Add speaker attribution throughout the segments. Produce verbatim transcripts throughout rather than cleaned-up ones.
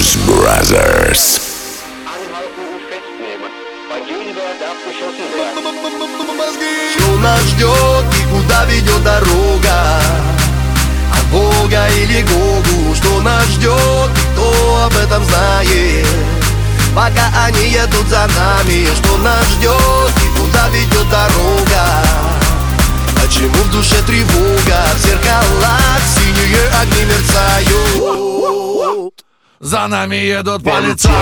Speaker 1: Blues Brothers.
Speaker 2: Что нас ждет и куда ведет дорога? От Бога или Гогу? Что нас ждет, кто об этом знает? Пока они едут за нами, что нас ждет и куда ведет дорога? Почему в душе тревога? В зеркалах синие огни мерцают.
Speaker 3: За нами едут полицаи.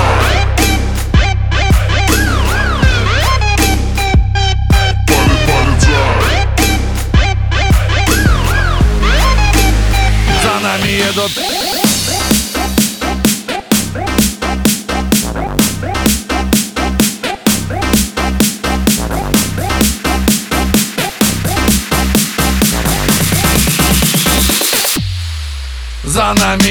Speaker 3: За нами едут. За нами.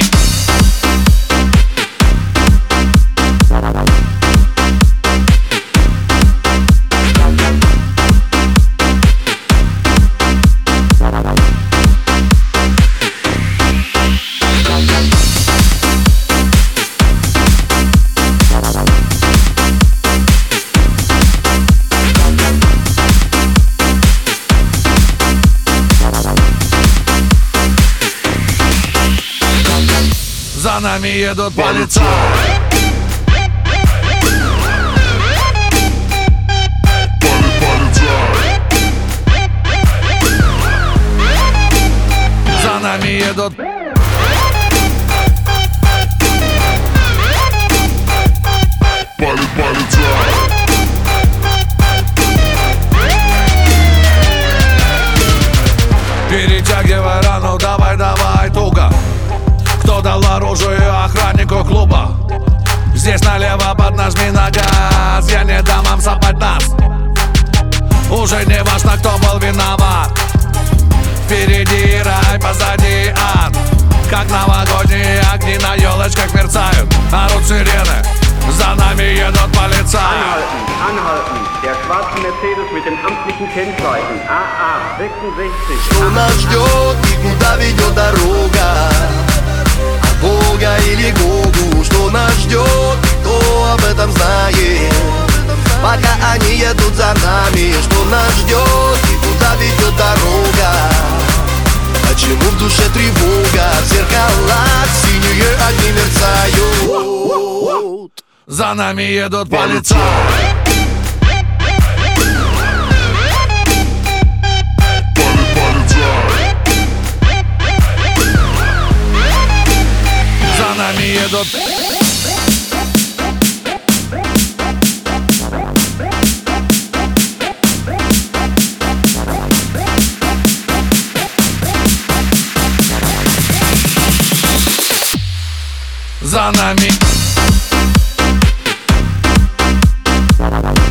Speaker 3: За нами едут полицаи. За нами едут. Перетягивай рану, давай, давай, туго. Кто дал оружие охраннику клуба? Здесь налево поднажми на газ. Я не дам вам сопать нас. Уже не важно, кто был виноват. Впереди рай, позади ад. Как новогодние огни на елочках мерцают. Орут сирены, за нами едут полицаи.
Speaker 4: Anhalten, anhalten. Der schwarze Mercedes mit den amtlichen Kennzeichen A A шестьдесят.
Speaker 2: Что нас ждет и куда ведет дорога? От Бога или Гогу? Что нас ждет, кто об этом знает? Пока они едут за нами, что нас ждет и куда ведет дорога? Почему в душе тревога? В зеркалах синие огни мерцают.
Speaker 3: За нами едут полицаи. За нами едут. За нами.